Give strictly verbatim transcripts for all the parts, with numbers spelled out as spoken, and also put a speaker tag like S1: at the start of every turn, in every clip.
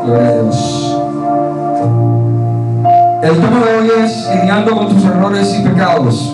S1: Gloria a Dios. El tema de hoy es lidiando con tus errores y pecados.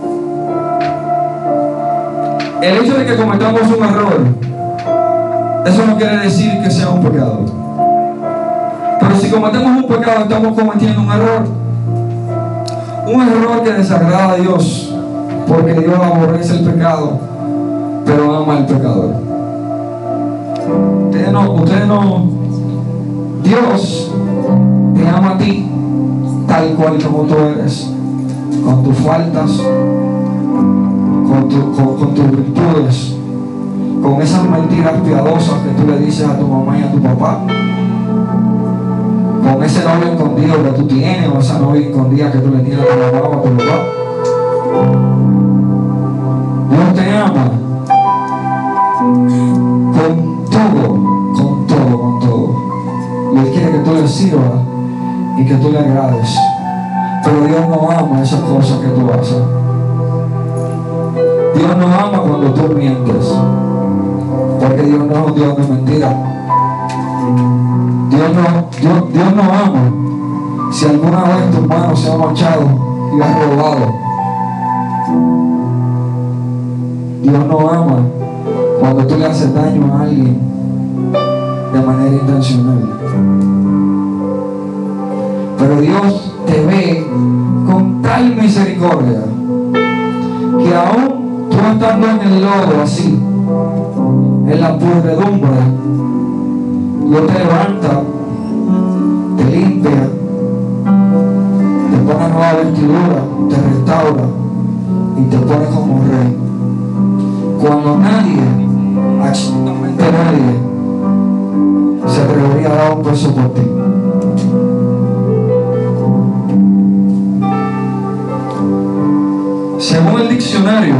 S1: El hecho de que cometamos un error, eso no quiere decir que sea un pecado. Pero si cometemos un pecado, estamos cometiendo un error. Un error que desagrada a Dios, porque Dios aborrece el pecado, pero ama al pecador. Ustedes no, ustedes no, Dios te ama a ti tal cual como tú eres, con tus faltas, con, tu, con, con tus virtudes, con esas mentiras piadosas que tú le dices a tu mamá y a tu papá, con ese novio escondido que tú tienes, o esa novia escondida que tú le tienes a tu mamá o a tu papá. Dios te ama con todo, con todo, con todo. Y Él quiere que tú le sirvas y que tú le agrades. Pero Dios no ama esas cosas que tú haces. Dios no ama cuando tú mientes, porque Dios no es un Dios de mentira. Dios no, Dios, Dios no ama si alguna vez tu mano se ha manchado y has robado. Dios no ama cuando tú le haces daño a alguien de manera intencional. Pero Dios te ve con tal misericordia que aún tú estando en el lodo así, en la podredumbre, Dios te levanta, te limpia, te pone nueva vestidura, te restaura y te pone como rey. Cuando nadie, absolutamente nadie, se atrevería a dar un peso por ti. Según el diccionario,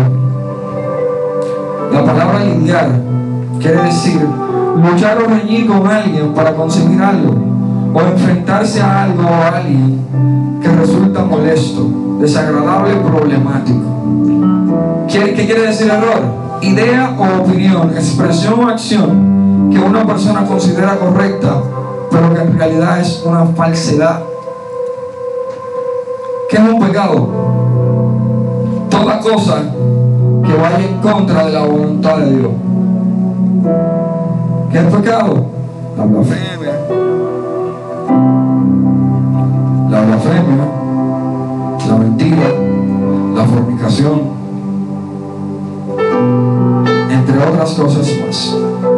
S1: la palabra lidiar quiere decir luchar o reñir con alguien para conseguir algo, o enfrentarse a algo o a alguien que resulta molesto, desagradable o problemático. ¿Qué, qué quiere decir error? Idea o opinión, expresión o acción que una persona considera correcta, pero que en realidad es una falsedad. ¿Qué es un pecado? Toda cosa que vaya en contra de la voluntad de Dios. ¿Qué es pecado? La blasfemia, la blasfemia, la mentira, la fornicación, entre otras cosas más.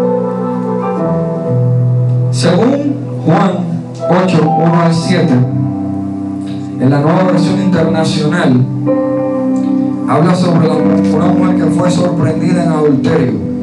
S1: Según Juan ocho, uno al siete, en la Nueva Versión Internacional, habla sobre la, una mujer que fue sorprendida en adulterio.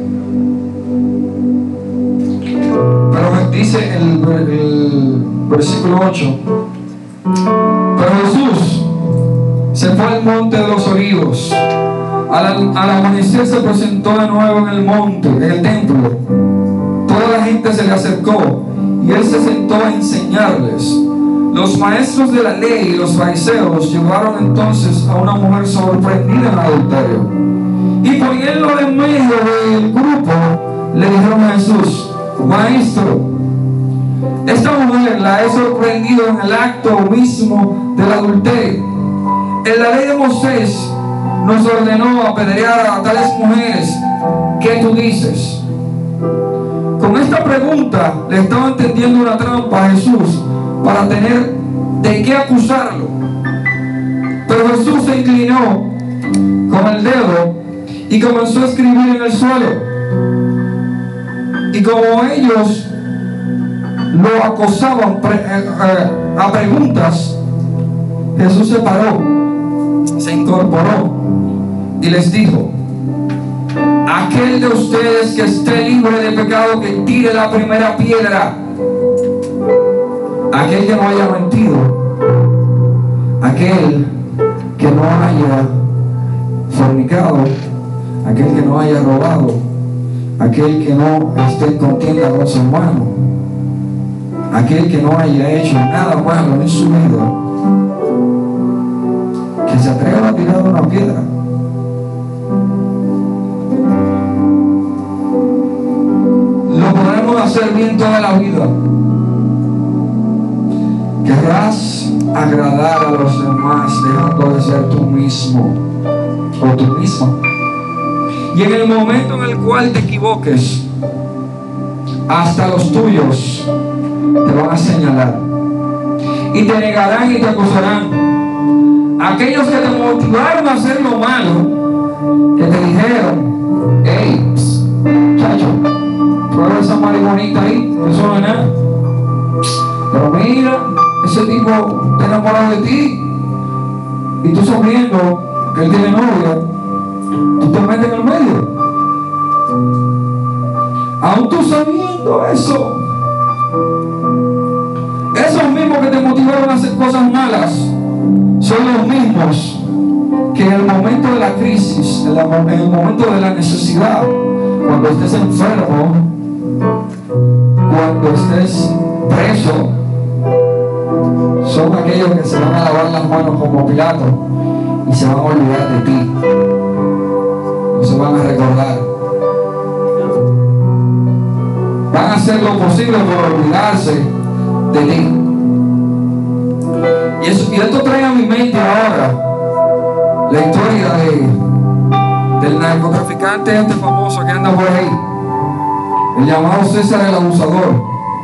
S1: Pero dice el, el versículo ocho: pero Jesús se fue al monte de los olivos. Al, al amanecer se presentó de nuevo en el monte, en el templo. Toda la gente se le acercó y él se sentó a enseñarles. Los maestros de la ley y los fariseos llevaron entonces a una mujer sorprendida en adulterio, y poniéndolo en medio del grupo le dijeron a Jesús: Maestro, esta mujer la he sorprendido en el acto mismo del adulterio. En la ley de Moisés nos ordenó apedrear a tales mujeres. ¿Qué tú dices? Con esta pregunta le estaba tendiendo una trampa a Jesús para tener de qué acusarlo. Pero Jesús se inclinó con el dedo y comenzó a escribir en el suelo. Y como ellos lo acosaban pre, eh, eh, a preguntas, Jesús se paró, se incorporó y les dijo: aquel de ustedes que esté libre de pecado, que tire la primera piedra. Aquel que no haya mentido, aquel que no haya fornicado, aquel que no haya robado, aquel que no esté en contienda con su hermano, aquel que no haya hecho nada malo en su vida, que se atreva a tirar una piedra. Lo podremos hacer bien toda la vida, querrás agradar a los demás dejando de ser tú mismo o tú misma. Y en el momento en el cual te equivoques, hasta los tuyos te van a señalar y te negarán y te acusarán. Aquellos que te motivaron a hacer lo malo, que te dijeron: hey, chacho, prueba esa marihuanita ahí, eso no es nada. Pero mira, ese tipo está enamorado de ti, y tú sabiendo que él tiene novia, tú te metes en el medio. Aún tú sabiendo eso, esos mismos que te motivaron a hacer cosas malas son los mismos que en el momento de la crisis, en, la, en el momento de la necesidad, cuando estés enfermo, cuando estés preso, son aquellos que se van a lavar las manos como Pilato y se van a olvidar de ti, no se van a recordar, van a hacer lo posible por olvidarse de ti. Y, eso, y esto trae a mi mente ahora la historia de, del narcotraficante este famoso que anda por ahí, el llamado César el Abusador.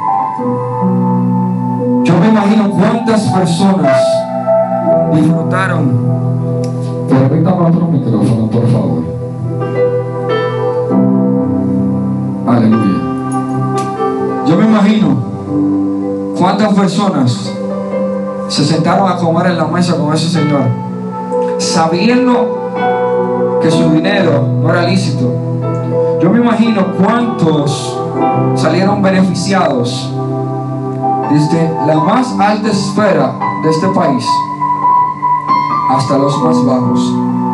S1: Yo me imagino cuántas personas disfrutaron. Permítame otro micrófono, por favor. Aleluya. Yo me imagino cuántas personas se sentaron a comer en la mesa con ese señor, sabiendo que su dinero no era lícito. Yo me imagino cuántos salieron beneficiados desde la más alta esfera de este país hasta los más bajos.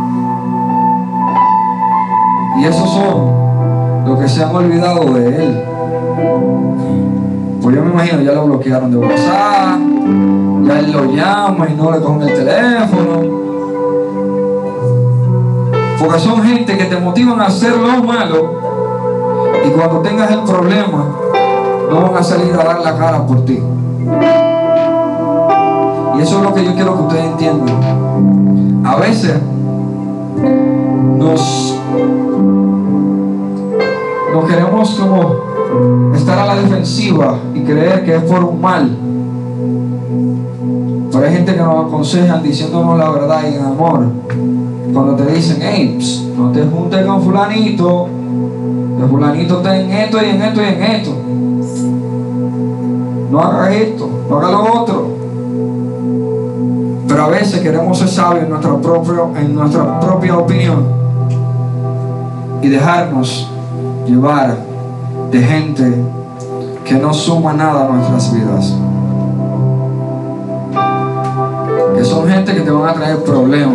S1: Y esos son los que se han olvidado de él. Pues yo me imagino, ya lo bloquearon de WhatsApp, ya él lo llama y no le cogen el teléfono. Porque son gente que te motivan a hacer lo malo, y cuando tengas el problema no van a salir a dar la cara por ti. Y eso es lo que yo quiero que ustedes entiendan. A veces nos, nos queremos como estar a la defensiva y creer que es por un mal. Pero hay gente que nos aconsejan diciéndonos la verdad y en amor. Cuando te dicen: hey, pss, no te juntes con fulanito, que fulanito está en esto y en esto y en esto. No hagas esto, no hagas lo otro. Pero a veces queremos ser sabios en nuestra, propio, en nuestra propia opinión y dejarnos llevar de gente que no suma nada a nuestras vidas, que son gente que te van a traer problemas.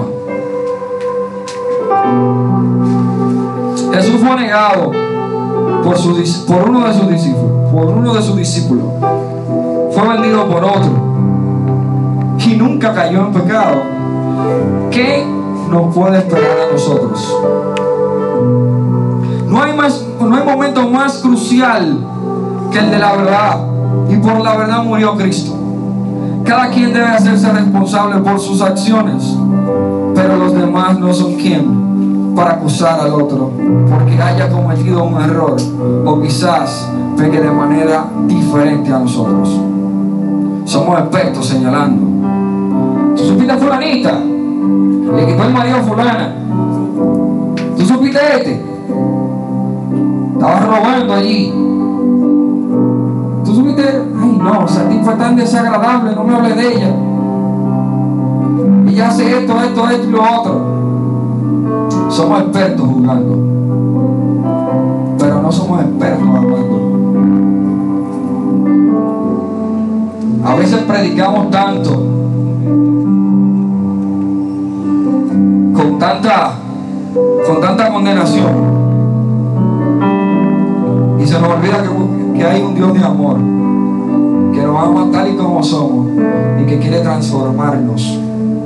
S1: Jesús fue negado por, su, por uno de sus discípulos, por uno de sus discípulos. Fue vendido por otro y nunca cayó en pecado. ¿Qué nos puede esperar a nosotros? No hay más, no hay momento más crucial que el de la verdad, y por la verdad murió Cristo. Cada quien debe hacerse responsable por sus acciones, pero los demás no son quien para acusar al otro porque haya cometido un error o quizás peque de manera diferente a nosotros. Somos expertos señalando. ¿Tú supiste a fulanita? Le quitó el marido a fulana. ¿Tú supiste a este? Estaba robando allí. ¿Tú supiste? Ay no, o sea, fue tan desagradable, no me hablé de ella. Y hace esto, esto, esto y lo otro. Somos expertos jugando, pero no somos expertos hablando. A veces predicamos tanto, con tanta, con tanta condenación, y se nos olvida que, que hay un Dios de amor, que nos ama tal y como somos y que quiere transformarnos.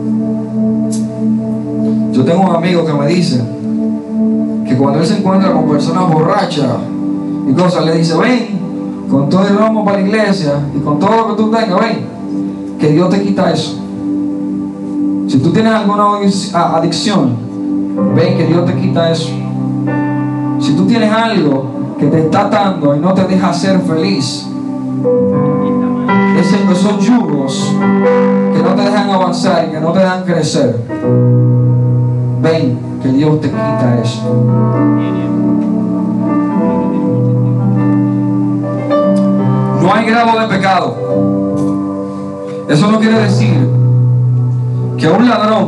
S1: Yo tengo un amigo que me dice que cuando él se encuentra con personas borrachas y cosas, le dice: ven, con todo el romo para la iglesia y con todo lo que tú tengas, ven, que Dios te quita eso. Si tú tienes alguna adicción, ven que Dios te quita eso. Si tú tienes algo que te está atando y no te deja ser feliz, esos yugos que no te dejan avanzar y que no te dejan crecer, ven que Dios te quita eso. No hay grado de pecado. Eso no quiere decir que un ladrón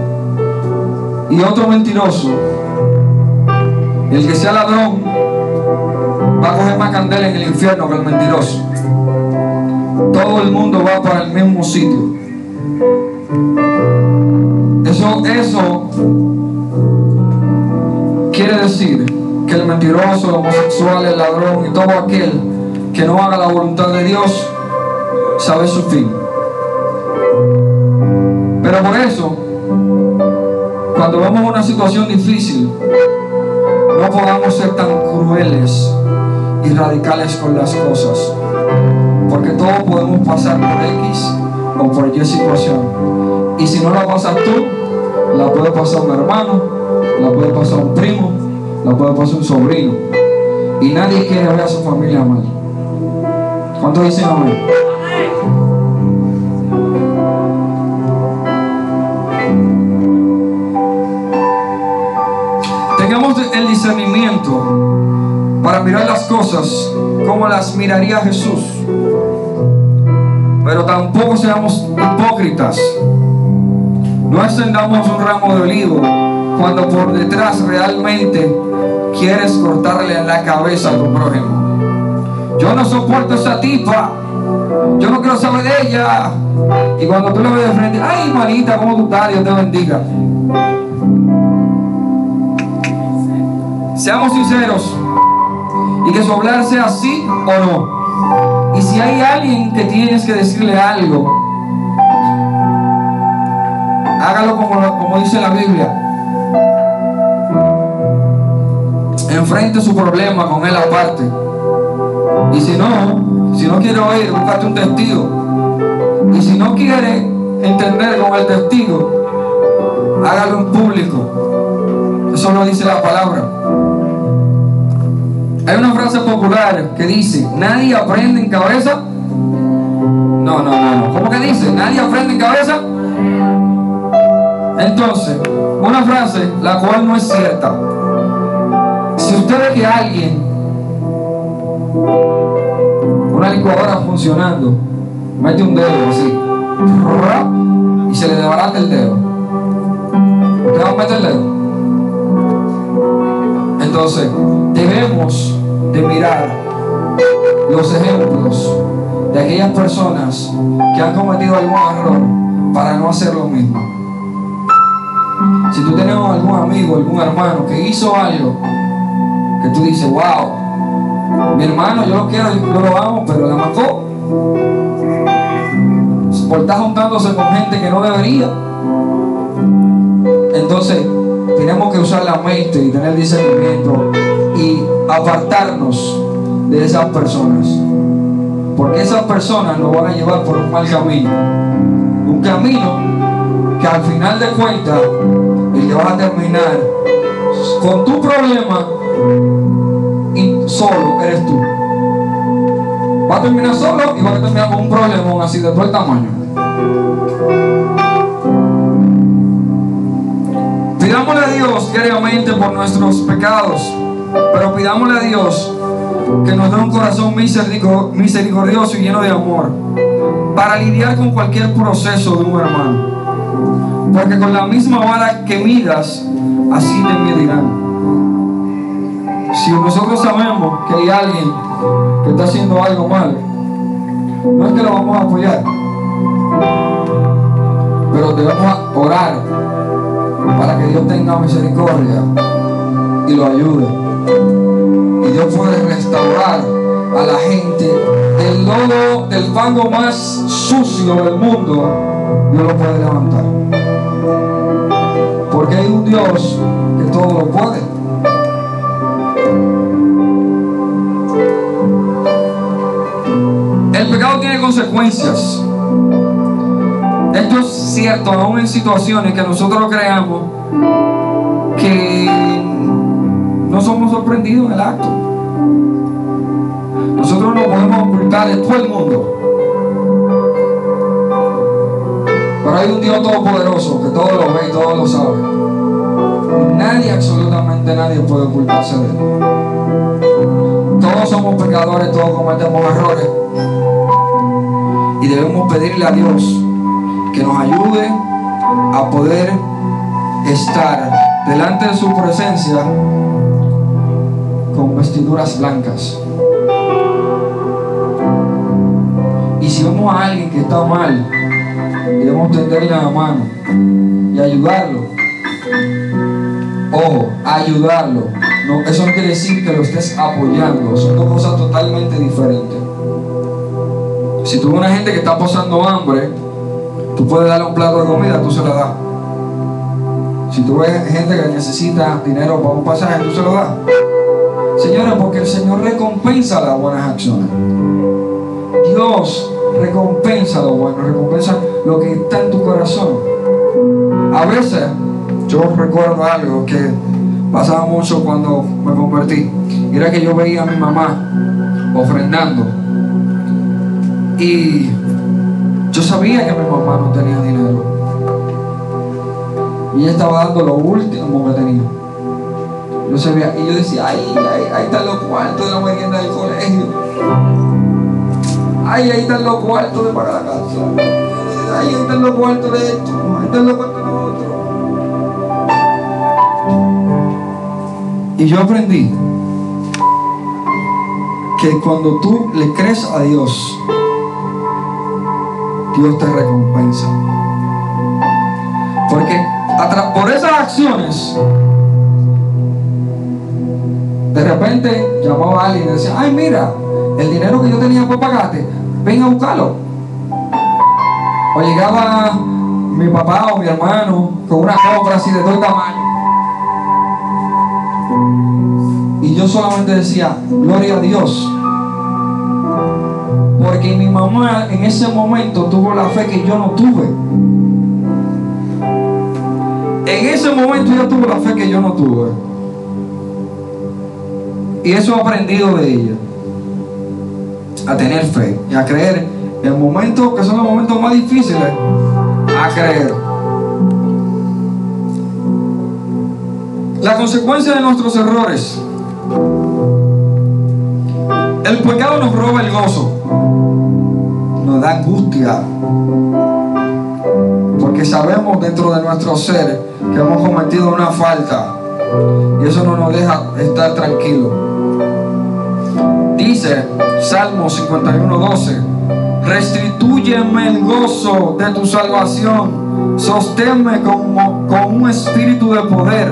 S1: y otro mentiroso, el que sea ladrón va a coger más candela en el infierno que el mentiroso. Todo el mundo va para el mismo sitio. Eso, eso quiere decir que el mentiroso, el homosexual, el ladrón y todo aquel que no haga la voluntad de Dios sabe su fin. Pero por eso, cuando vemos una situación difícil, no podamos ser tan crueles y radicales con las cosas, porque todos podemos pasar por X o por Y situación, y si no la pasas tú, la puede pasar un hermano, la puede pasar un primo, la puede pasar un sobrino, y nadie quiere ver a su familia mal. ¿Cuántos dicen amén? Tengamos el discernimiento para mirar las cosas como las miraría Jesús, pero tampoco seamos hipócritas. No extendamos un ramo de olivo cuando por detrás realmente quieres cortarle la cabeza a tu prójimo. Yo no soporto a esa tipa, yo no quiero saber de ella, y cuando tú le ves de frente, ay manita, ¿cómo tú estás? Dios te bendiga. Seamos sinceros y que su hablar sea sí o no. Y si hay alguien que tienes que decirle algo, hágalo como, como dice la Biblia. Enfrente su problema con él aparte. Y si no, si no quiere oír, búscate un testigo. Y si no quiere entender con el testigo, hágalo en público. Eso lo dice la palabra. Hay una frase popular que dice: nadie aprende en cabeza. No, no, no, no. ¿Cómo que dice? ¿Nadie aprende en cabeza? Entonces, una frase la cual no es cierta. Si usted ve que alguien, una licuadora funcionando, mete un dedo así y se le desbarata el dedo, ¿usted va a meter el dedo? Entonces, debemos de mirar los ejemplos de aquellas personas que han cometido algún error para no hacer lo mismo. Si tú tienes algún amigo, algún hermano que hizo algo que tú dices, wow, mi hermano, yo lo quiero, yo lo amo, pero la mató por estar juntándose con gente que no debería. Entonces tenemos que usar la mente y tener discernimiento y apartarnos de esas personas, porque esas personas nos van a llevar por un mal camino, un camino que al final de cuentas el que vas a terminar con tu problema y solo eres tú. Vas a terminar solo y vas a terminar con un problema así de todo el tamaño. Pidámosle a Dios diariamente por nuestros pecados, pero pidámosle a Dios que nos dé un corazón misericordioso y lleno de amor para lidiar con cualquier proceso de un hermano, porque con la misma vara que midas, así te medirán. Si nosotros sabemos que hay alguien que está haciendo algo mal, no es que lo vamos a apoyar, pero debemos orar para que Dios tenga misericordia y lo ayude, y Dios puede restaurar a la gente del lodo, del fango más sucio del mundo. Dios lo puede levantar, porque hay un Dios que todo lo puede. El pecado tiene consecuencias, Esto es cierto aún en situaciones que nosotros creamos que no somos sorprendidos en el acto. Nosotros no podemos ocultar de todo el mundo. Pero hay un Dios todopoderoso que todo lo ve y todo lo sabe. Nadie, absolutamente nadie puede ocultarse de Él. Todos somos pecadores, todos cometemos errores. Y debemos pedirle a Dios que nos ayude a poder estar delante de su presencia con vestiduras blancas. Y si vemos a alguien que está mal, debemos tenderle la mano y ayudarlo. Ojo, ayudarlo. No, eso no quiere decir que lo estés apoyando. Son dos cosas totalmente diferentes. Si tú ves una gente que está pasando hambre, tú puedes darle un plato de comida, tú se la das. Si tú ves gente que necesita dinero para un pasaje, tú se lo das. Señores, porque el Señor recompensa las buenas acciones. Dios recompensa lo bueno, recompensa lo que está en tu corazón. A veces, yo recuerdo algo que pasaba mucho cuando me convertí. Era que yo veía a mi mamá ofrendando. Y yo sabía que mi mamá no tenía dinero. Y ella estaba dando lo último que tenía. Yo sabía, y yo decía, ay, ay, ahí están los cuartos de la merienda del colegio. Ay, ahí están los cuartos de pagar la casa. Ay, ahí están los cuartos de esto. Ahí están los cuartos de lo otro. Y yo aprendí que cuando tú le crees a Dios, Dios te recompensa. Porque por esas acciones, de repente llamaba a alguien y decía, ay, mira, el dinero que yo tenía por pagarte, ven a buscarlo. O llegaba mi papá o mi hermano con una compra así de todo el tamaño. Y yo solamente decía, gloria a Dios. Porque mi mamá en ese momento tuvo la fe que yo no tuve. En ese momento ella tuvo la fe que yo no tuve. Y eso he aprendido de ella. A tener fe y a creer en momentos que son los momentos más difíciles. A creer. La consecuencia de nuestros errores. El pecado nos roba el gozo. Nos da angustia. Porque sabemos dentro de nuestro ser que hemos cometido una falta. Y eso no nos deja estar tranquilos. Dice Salmo cincuenta y uno, doce: restitúyeme el gozo de tu salvación, sosténme con, con un espíritu de poder.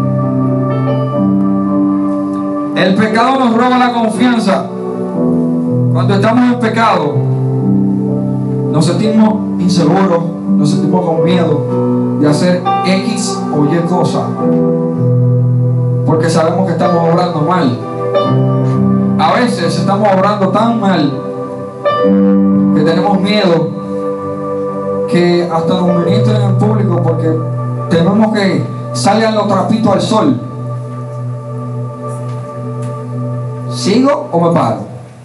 S1: El pecado nos roba la confianza. Cuando estamos en pecado, nos sentimos inseguros, nos sentimos con miedo de hacer X o Y cosa, porque sabemos que estamos obrando mal. A veces estamos obrando tan mal que tenemos miedo que hasta nos ministren en público, porque tenemos que salgan los trapitos al sol. ¿Sigo o me paro?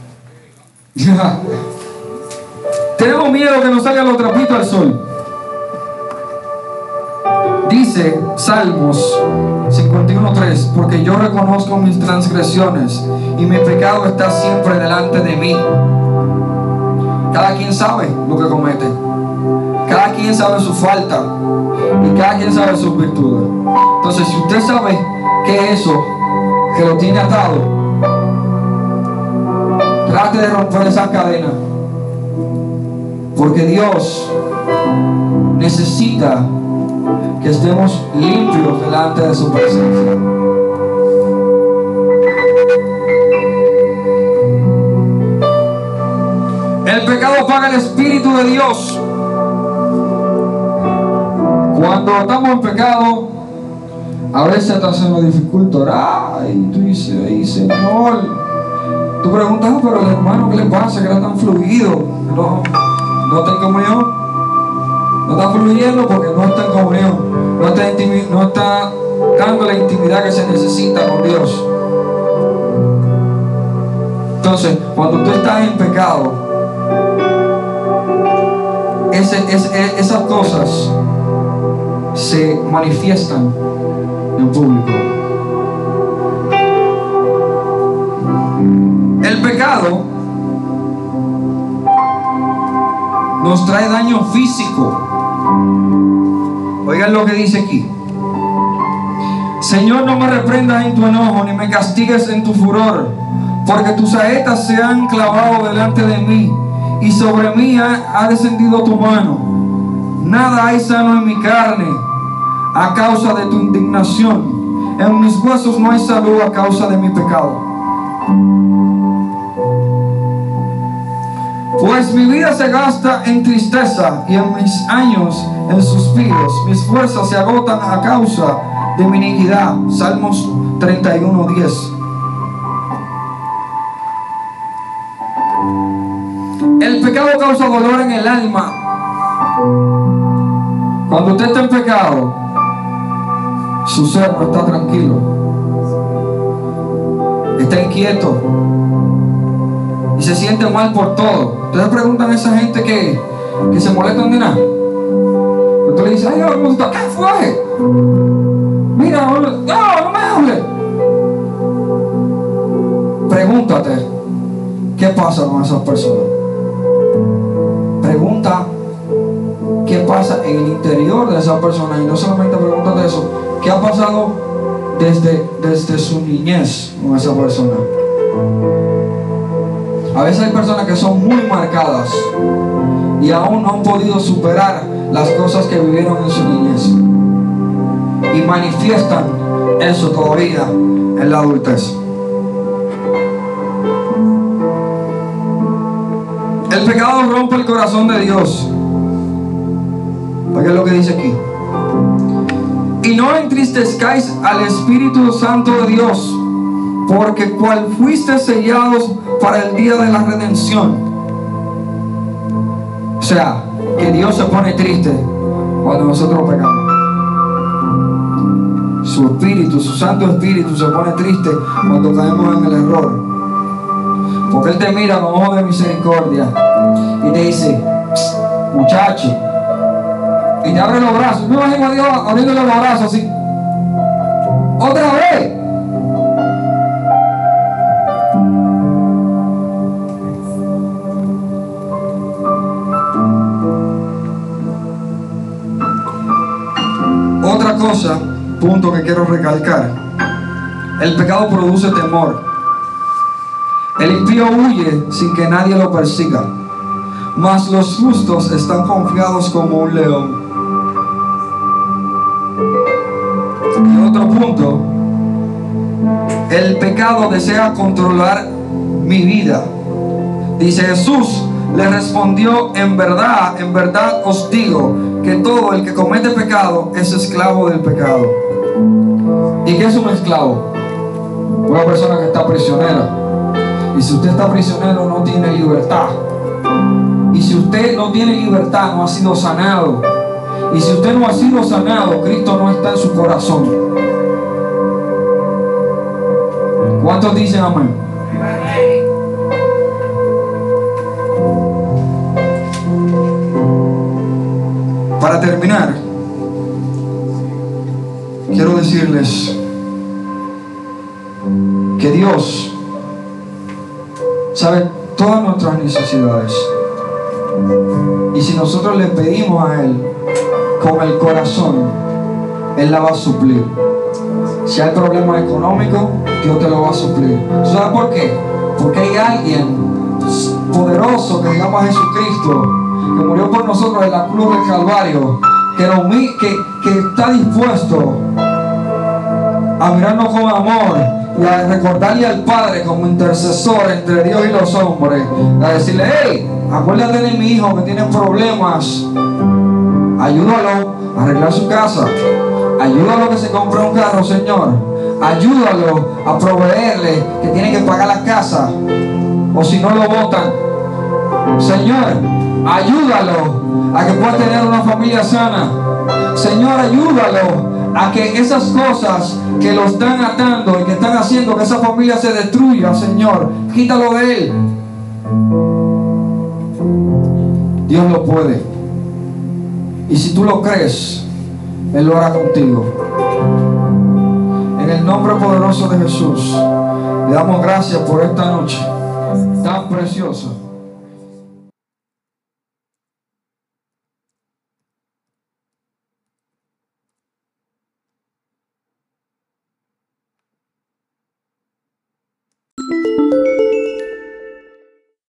S1: Tenemos miedo que nos salgan los trapitos al sol. Dice Salmos cincuenta y uno, tres: porque yo reconozco mis transgresiones y mi pecado está siempre delante de mí. Cada quien sabe lo que comete. Cada quien sabe su falta. Y cada quien sabe sus virtudes. Entonces, si usted sabe que eso que lo tiene atado, trate de romper esa cadena. Porque Dios necesita que estemos limpios delante de su presencia. El pecado apaga el Espíritu de Dios. Cuando estamos en pecado, a veces hasta se nos dificulta orar. Y tú dices, ay, Señor, tú preguntas, pero el hermano, ¿qué le pasa? Que era tan fluido. No, no tengo comunión. No está fluyendo porque no está en comunión, no está, intimi- no está dando la intimidad que se necesita con Dios. Entonces, cuando tú estás en pecado, ese, ese, esas cosas se manifiestan en público. El pecado nos trae daño físico. Oigan lo que dice aquí. Señor, no me reprendas en tu enojo, ni me castigues en tu furor, porque tus saetas se han clavado delante de mí, y sobre mí ha, ha descendido tu mano. Nada hay sano en mi carne a causa de tu indignación. En mis huesos no hay salud a causa de mi pecado. Pues mi vida se gasta en tristeza y en mis años en suspiros. Mis fuerzas se agotan a causa de mi iniquidad. Salmos treinta y uno, diez. El pecado causa dolor en el alma. Cuando usted está en pecado, su ser no está tranquilo, está inquieto y se siente mal por todo. Ustedes preguntan a esa gente que, que se molestan de nada. Usted le dice, ay, ¿cómo está? ¿Qué fue? Mira, no, no me hables. Pregúntate, ¿qué pasa con esas personas? Pregunta qué pasa en el interior de esa persona, y no solamente pregúntate eso, qué ha pasado desde, desde su niñez con esa persona. A veces hay personas que son muy marcadas y aún no han podido superar las cosas que vivieron en su niñez y manifiestan eso todavía en la adultez. El pecado rompe el corazón de Dios. Oigan lo que dice aquí. Y no entristezcáis al Espíritu Santo de Dios, porque cual fuiste sellados para el día de la redención. O sea, que Dios se pone triste cuando nosotros pecamos. Su Espíritu, su Santo Espíritu se pone triste cuando caemos en el error, porque Él te mira con ojos de misericordia y te dice, muchacho, y te abre los brazos. Me imagino a Dios abriéndole los brazos así. Otra vez. Otra cosa, punto que quiero recalcar. El pecado produce temor. El impío huye sin que nadie lo persiga, mas los justos están confiados como un león. Y otro punto, el pecado desea controlar mi vida. Dice Jesús, le respondió, en verdad, en verdad os digo, que todo el que comete pecado es esclavo del pecado. ¿Y qué es un esclavo? Una persona que está prisionera. Y si usted está prisionero, no tiene libertad. Y si usted no tiene libertad, no ha sido sanado. Y si usted no ha sido sanado, Cristo no está en su corazón. ¿Cuántos dicen amén? Para terminar, quiero decirles que Dios sabe todas nuestras necesidades, y si nosotros le pedimos a Él con el corazón, Él la va a suplir. Si hay problemas económicos, Dios te lo va a suplir. ¿Sabes por qué? Porque hay alguien poderoso que se llama Jesucristo, que murió por nosotros en la cruz del Calvario, que, nos, que, que está dispuesto a mirarnos con amor y a recordarle al Padre como intercesor entre Dios y los hombres, a decirle, hey, acuérdate de mi hijo que tiene problemas, ayúdalo a arreglar su casa, ayúdalo a que se compre un carro, Señor, ayúdalo a proveerle que tiene que pagar la casa, o si no lo botan, Señor, ayúdalo a que pueda tener una familia sana. Señor, ayúdalo a que esas cosas que lo están atando y que están haciendo que esa familia se destruya, Señor, quítalo de él. Dios lo puede. Y si tú lo crees, Él lo hará contigo. En el nombre poderoso de Jesús, le damos gracias por esta noche tan preciosa.